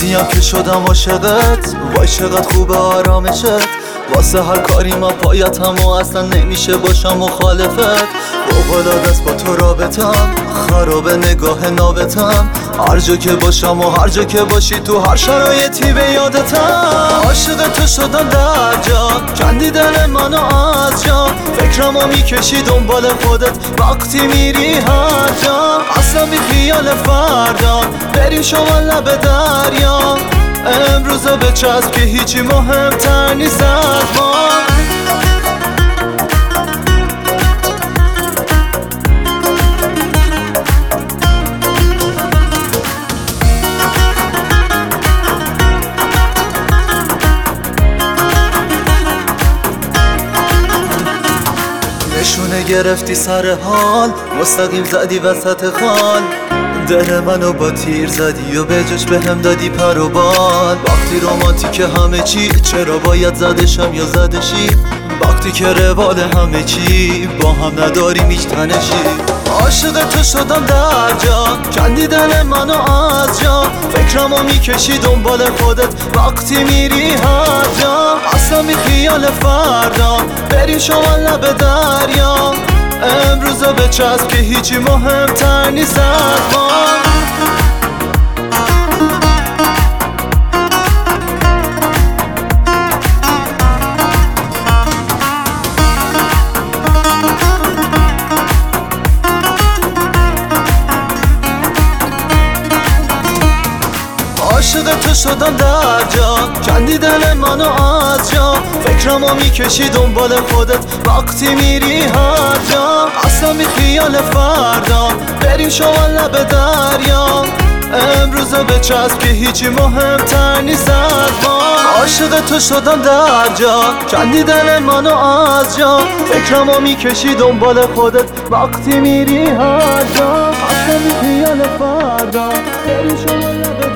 روزیم که شدم عاشقت، وای چقدر خوب آرامشت. واسه هر کاری ما پایتم و اصلا نمیشه باشم مخالفت. فوق‌العاده است با تو رابطم، خرابه نگاه نابتم. هر جا که باشم و هر جا که باشی تو هر شرایطی به یادتم. عاشق تو شدم در جا، کندی دل منو از جا. فکرمو میکشی دنبال خودت وقتی میری هر جا. اصلا بی خیال فردا بریم شما لب دریا. امروزا به چسب که هیچی مهمتر نیست از ما. نشونه گرفتی سر حال، مستقیم زدی وسط خال. دل منو با تیر زدی و به جاش بهم دادی پر و بال. وقتی رومانتیک همه چی، چرا باید زدشم یا زدشی؟ وقتی که روال همه چی، با هم نداریم هیچ تنشی. عاشق تو شدم در جا، کندی دل منو از جا. فکرمو میکشی دنبال خودت وقتی میری هر جا. اصلا بی خیال فردا بریم شما لب دریا. امروزا به چسب که هیچی مهمتر نیست از ما. عاشق تو شدم در جا، کندی دل منو از جا. فکرمو میکشی دنبال خودت وقتی میری هر جا. اصلا بی خیال فردا بریم شما لب دریا. امروزا به چسب که هیچی مهمتر نیست از ما. عاشق تو شدم در جا، کندی دل منو از جا. فکرمو میکشی دنبال خودت وقتی میری هر جا. اصلا بی خیال فردا بریم شما لب